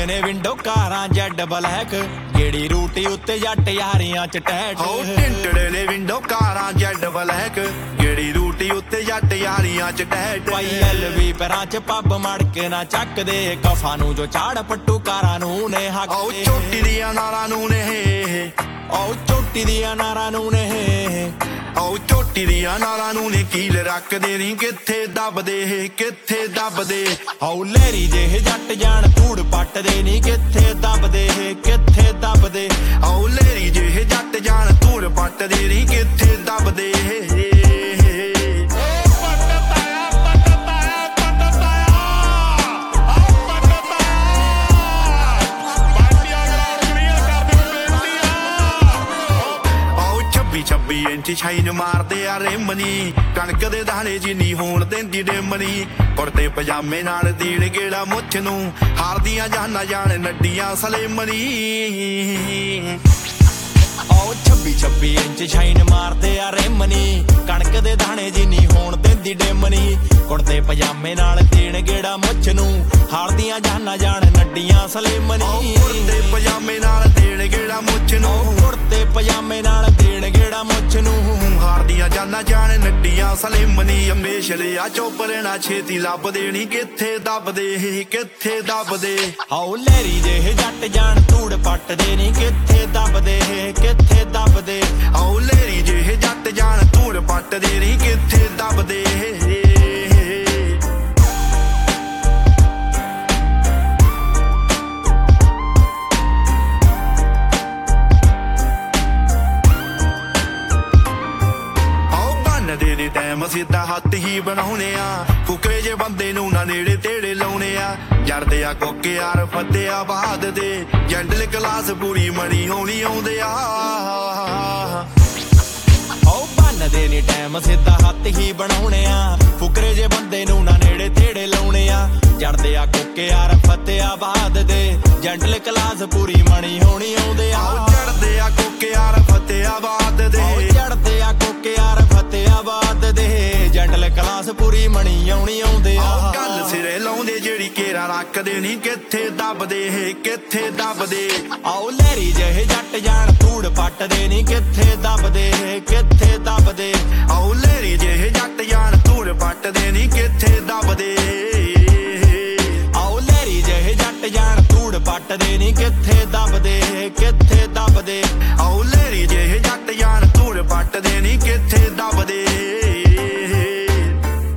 ने विंडो कारां jet black गेड़ी रूटी उत्ते जट यारियां च टैट टिंटड़े ने विंडो कारां जैड ब्लैक गेड़ी रूटी उत्ते जट यारियां च टैट पाई LV पैरां च पब मड़के ना चक दे कफा नू जो झाड़ पट्टू कारां नू ने हक दे चोटी दियां नारां नू ने चोटी दियां नारां नू ने चोटी दियां नारां नू ने कील रखदे नी कित्थे दबदे लहरी जे जट जान धूड़ पट्टदे नी कित्थे दबदे लहरी जे जट जान धूड़ पट्टदे नी कित्थे दबदे छब्बी इंच छाइन मारदे आ रेमनी कणक दे दाणे जिन्नी होण देंदी डेमनी कुर्ते पजामे नाल दीन गेड़ा मुੱਛ नू हारदियां जाना जान नड्डियां सलेमनी 26 इंच छाइन मारदे आ रेमनी कणक दे दाणे जिन्नी होण देंदी डेमनी कुर्ते पजामे नाल दीन गेड़ा मुੱਛ नू हारदियां जाना जान नड्डियां सलेमनी कुर्ते पजामे नाल दीन गेड़ा मुੱਛ नू कुर्ते पजामे नाल दीन गेड़ा मुੱਛ नू हारदियां जाना जान नड्डियां सलेमनी हमेश लिया चोपरे ना छेती लभदे नी कित्थे दबदे लहरी जे जट जान धूड़ पट्टदे नी कित्थे दबदे लहरी जे जट जान धूड़ पट्टदे नी कित्थे दबदे ਦੇ ਟਾਈਮ ਸਿੱਧਾ ਹੱਥ ਹੀ ਬਣਾਉਣੇ ਆ ਫੁਕਰੇ ਜੇ ਬੰਦੇ ਨੂੰ ਨਾ ਨੇੜੇ ਤੇੜੇ ਲਾਉਣੇ ਆ ਜੜਦੇ ਆ ਕੋਕੇ ਯਾਰ ਫਤਿਆਬਾਦ ਦੇ ਜੈਂਟਲ ਕਲਾਸ ਪੂਰੀ ਮਣੀ ਹੋਣੀ ਆਉਂਦੇ ਆ ਬੰਨਦੇ ਨੀ ਟਾਈਮ ਸਿੱਧਾ ਹੱਥ ਹੀ ਬਣਾਉਣੇ ਆ ਫੁਕਰੇ ਜੇ ਬੰਦੇ ਨੂੰ ਨਾ ਨੇੜੇ ਤੇੜੇ ਲਾਉਣੇ ਆ ਜੜਦੇ ਆ ਕੋਕੇ ਯਾਰ ਫਤਿਆਬਾਦ ਦੇ ਜੈਂਟਲ ਕਲਾਸ ਪੂਰੀ ਮਣੀ ਹੋਣੀ ਆਉਂਦੇ ਆ ਜੜਦੇ ਆ ਕੋਕੇ ਯਾਰ ਫਤਿਆਬਾਦ ਦੇ ਜੜਦੇ ਆ ਕੋਕੇ ਯਾਰ ਫਤਿਆਬਾਦ ਦੇ ਜੈਂਟਲ ਕਲਾਸ ਪੂਰੀ ਮਣੀ ਆਉਣੀ ਆਉਂਦੇ ਆ ਗੱਲ ਸਿਰੇ ਲਾਉਂਦੇ ਜਿਹੜੀ ਕੇਰਾ ਰੱਖਦੇ ਨੀ ਕਿੱਥੇ ਦਬਦੇ ਲਹਿਰੀ ਜਿਹੇ ਜੱਟ ਜਾਣ ਧੂੜ ਪੱਟਦੇ ਨੀ ਕਿੱਥੇ ਦਬਦੇ ਲਹਿਰੀ ਜਿਹੇ ਜੱਟ ਜਾਣ ਧੂੜ ਪੱਟਦੇ ਨੀ ਕਿੱਥੇ ਦਬਦੇ ਲਹਿਰੀ ਜਿਹੇ ਜੱਟ ਜਾਣ ਧੂੜ ਪੱਟਦੇ ਨੀ ਕਿੱਥੇ ਦਬਦੇ